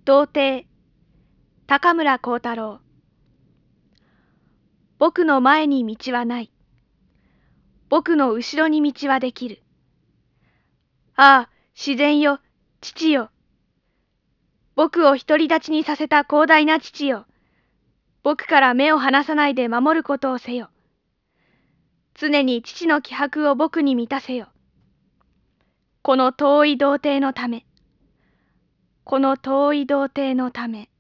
童貞、高村光太郎。僕の前に道はない。僕の後ろに道はできる。ああ、自然よ、父よ。僕を独り立ちにさせた広大な父よ。僕から目を離さないで守ることをせよ。常に父の気迫を僕に満たせよ。この遠い童貞のため。この遠い童貞のため。